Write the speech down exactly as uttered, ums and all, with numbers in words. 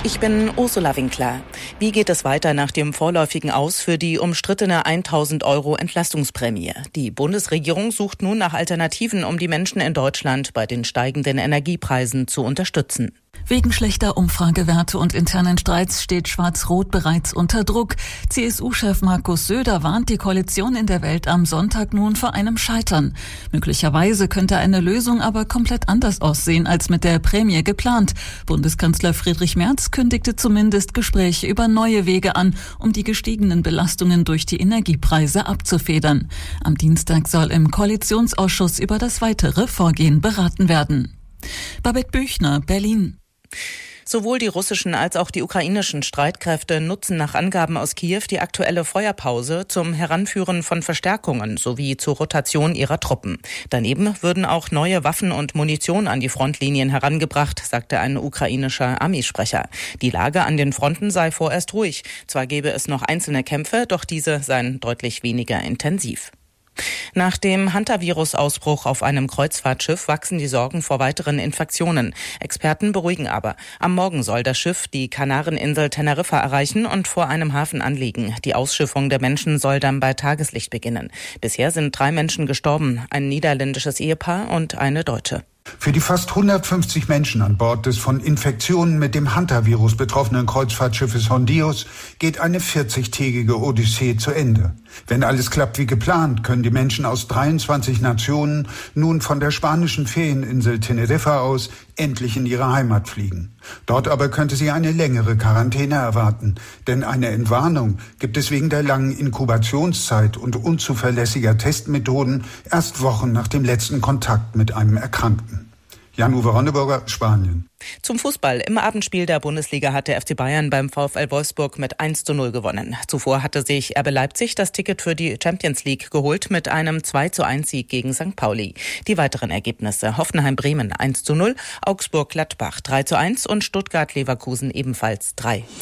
Ich bin Ursula Winkler. Wie geht es weiter nach dem vorläufigen Aus für die umstrittene tausend Euro Entlastungsprämie? Die Bundesregierung sucht nun nach Alternativen, um die Menschen in Deutschland bei den steigenden Energiepreisen zu unterstützen. Wegen schlechter Umfragewerte und internen Streits steht Schwarz-Rot bereits unter Druck. C S U-Chef Markus Söder warnt die Koalition in der Welt am Sonntag nun vor einem Scheitern. Möglicherweise könnte eine Lösung aber komplett anders aussehen als mit der Prämie geplant. Bundeskanzler Friedrich Merz kündigte zumindest Gespräche über neue Wege an, um die gestiegenen Belastungen durch die Energiepreise abzufedern. Am Dienstag soll im Koalitionsausschuss über das weitere Vorgehen beraten werden. Babette Büchner, Berlin. Sowohl die russischen als auch die ukrainischen Streitkräfte nutzen nach Angaben aus Kiew die aktuelle Feuerpause zum Heranführen von Verstärkungen sowie zur Rotation ihrer Truppen. Daneben würden auch neue Waffen und Munition an die Frontlinien herangebracht, sagte ein ukrainischer Armeesprecher. Die Lage an den Fronten sei vorerst ruhig. Zwar gäbe es noch einzelne Kämpfe, doch diese seien deutlich weniger intensiv. Nach dem Hantavirus-Ausbruch auf einem Kreuzfahrtschiff wachsen die Sorgen vor weiteren Infektionen. Experten beruhigen aber. Am Morgen soll das Schiff die Kanareninsel Teneriffa erreichen und vor einem Hafen anlegen. Die Ausschiffung der Menschen soll dann bei Tageslicht beginnen. Bisher sind drei Menschen gestorben, ein niederländisches Ehepaar und eine Deutsche. Für die fast hundertfünfzig Menschen an Bord des von Infektionen mit dem Hantavirus betroffenen Kreuzfahrtschiffes Hondios geht eine vierzigtägige Odyssee zu Ende. Wenn alles klappt wie geplant, können die Menschen aus dreiundzwanzig Nationen nun von der spanischen Ferieninsel Teneriffa aus endlich in ihre Heimat fliegen. Dort aber könnte sie eine längere Quarantäne erwarten, denn eine Entwarnung gibt es wegen der langen Inkubationszeit und unzuverlässiger Testmethoden erst Wochen nach dem letzten Kontakt mit einem Erkrankten. Jan-Uwe Ronneburger, Spanien. Zum Fußball. Im Abendspiel der Bundesliga hat der F C Bayern beim VfL Wolfsburg mit eins zu null gewonnen. Zuvor hatte sich R B Leipzig das Ticket für die Champions League geholt mit einem zwei zu eins Sieg gegen Sankt Pauli. Die weiteren Ergebnisse: Hoffenheim-Bremen eins zu null, Augsburg-Gladbach drei zu eins und Stuttgart-Leverkusen ebenfalls drei zu eins.